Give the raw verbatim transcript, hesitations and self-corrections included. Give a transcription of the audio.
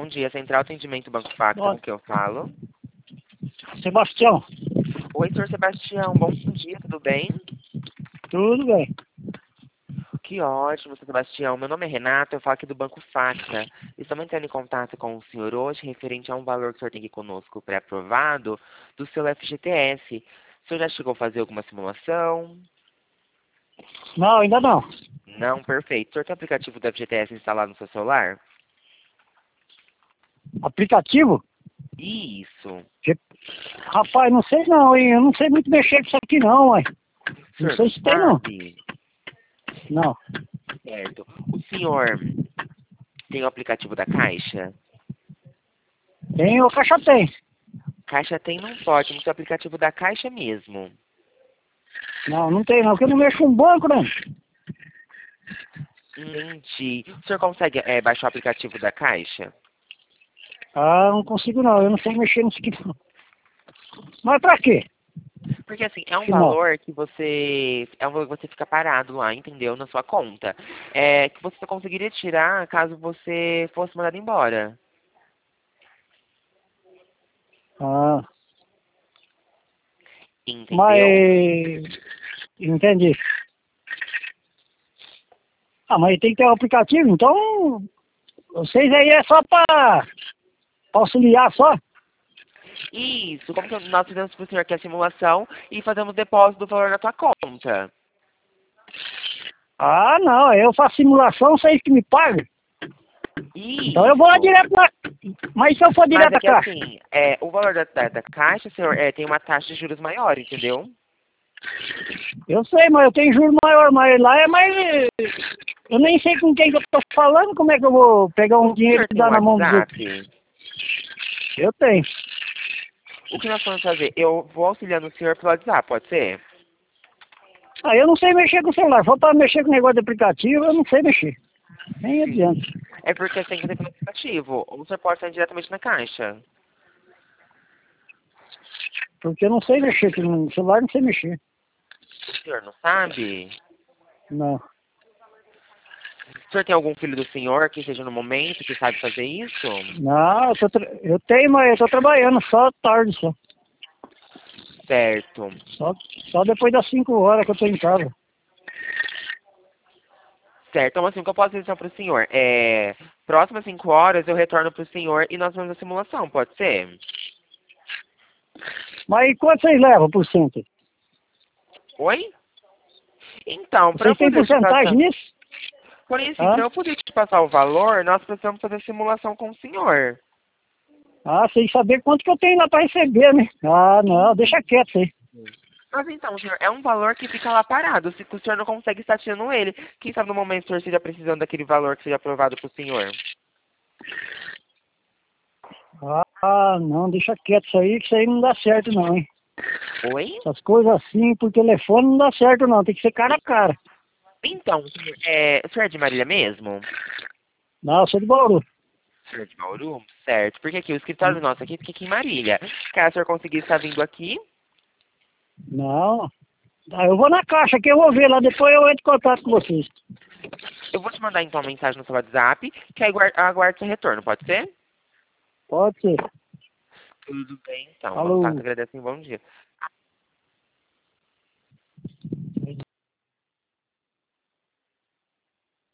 bom dia. Central Atendimento Banco Facta, com que eu falo? Sebastião. Oi, senhor Sebastião. Bom dia, tudo bem? Tudo bem. Que ótimo, senhor Sebastião. Meu nome é Renato, eu falo aqui do Banco Facta. Estamos entrando em contato com o senhor hoje, referente a um valor que o senhor tem aqui conosco pré-aprovado do seu F G T S. O senhor já chegou a fazer alguma simulação? Não, ainda não. Não, perfeito. O senhor tem o aplicativo do F G T S instalado no seu celular? Aplicativo? Isso. Que- Rapaz, não sei não, hein? Eu não sei muito mexer com isso aqui não, mãe. O Não senhor sei não se tem não. sabe? Não. Certo. O senhor tem o aplicativo da Caixa? Tem o caixa tem. Caixa tem, não pode, mas o aplicativo da Caixa mesmo. Não, não tem não, porque eu não mexo com banco, né? Entendi. O senhor consegue é, baixar o aplicativo da Caixa? Ah, não consigo não, eu não sei mexer nisso aqui não. Mas pra quê? Porque assim, é um Que mal? valor que você. É um valor que você fica parado lá, entendeu? Na sua conta. É que você só conseguiria tirar caso você fosse mandado embora. Ah, Entendeu? mas... Entendi. Ah, mas tem que ter o aplicativo, então... Vocês aí é só pra... pra auxiliar só? Isso, como que nós fizemos pro senhor aqui a simulação e fazemos depósito do valor na tua conta. Ah, não, eu faço simulação, vocês que me pagam. Então eu vou lá Isso. direto na... Mas se eu for Mas direto é à que caixa? assim, é, o valor da, da, da Caixa, senhor, é, tem uma taxa de juros maior, entendeu? Eu sei, mas eu tenho juros maior, mas lá é mais... Eu nem sei com quem que eu tô falando, como é que eu vou pegar um O dinheiro senhor e tem um dar na mão dos outros? WhatsApp? Eu tenho. O que nós vamos fazer? Eu vou auxiliando o senhor pelo WhatsApp, pode ser? Ah, eu não sei mexer com o celular, só pra mexer com o negócio de aplicativo, eu não sei mexer. Nem adianta. É porque você tem que fazer pelo aplicativo. Ou o senhor pode sair diretamente na Caixa. Porque eu não sei mexer, com o celular eu não sei mexer. O senhor não sabe? Não. O senhor tem algum filho do senhor que esteja no momento que sabe fazer isso? Não, eu, tô tra... eu tenho, mas eu tô trabalhando só tarde só. Certo. Só, só depois das cinco horas que eu tô em casa. Certo. Então, assim, o que eu posso dizer para o senhor? É, próximas cinco horas eu retorno para o senhor e nós vamos a simulação, pode ser? Mas e quanto vocês levam por cento? Oi? Então, para eu Vocês têm poder te porcentagem passar... nisso? Por isso, Hã? para eu poder te passar o valor, nós precisamos fazer simulação com o senhor. Ah, sem saber quanto que eu tenho lá pra receber, né? Ah, não, deixa quieto isso aí. Mas então, senhor, é um valor que fica lá parado. Se o senhor não consegue estar tirando ele, quem sabe no momento o senhor esteja precisando daquele valor que seja aprovado para o senhor? Ah, não, deixa quieto isso aí, que isso aí não dá certo não, hein? Oi? Essas coisas assim por telefone não dá certo não, tem que ser cara a cara. Então, senhor, é, o senhor é de Marília mesmo? Não, eu sou de Bauru. O senhor é de Bauru? Certo, porque aqui o escritório nosso aqui fica aqui em Marília. Caso o senhor conseguir estar vindo aqui, Não. Ah, eu vou na caixa que eu vou ver lá, depois eu entro em contato com vocês. eu vou te mandar então uma mensagem no seu WhatsApp, que aí guar- aguarde seu retorno, pode ser? Pode ser. Tudo bem, então. Vamos lá, Falou. te agradeço e bom dia.